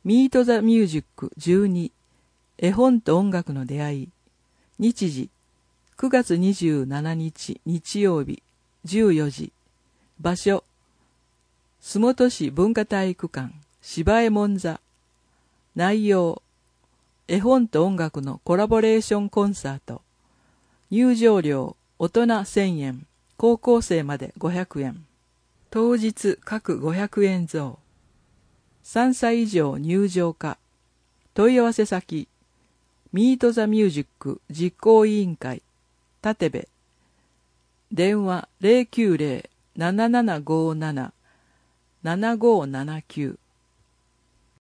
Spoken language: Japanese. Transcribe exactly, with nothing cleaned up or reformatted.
ミート・ザ・ミュージックじゅうに、絵本と音楽の出会い。日時、くがつにじゅうしちにち日曜日、じゅうよじ。場所、洲本市文化体育館、芝右衛門座。内容、絵本と音楽のコラボレーションコンサート。入場料、大人せんえん、高校生までごひゃくえん。当日各ごひゃくえん増。さんさい以上入場可。問い合わせ先、ミート・ザ・ミュージック実行委員会、立部。電話 ゼロきゅうゼロ ななななごーなな ななごーななきゅう。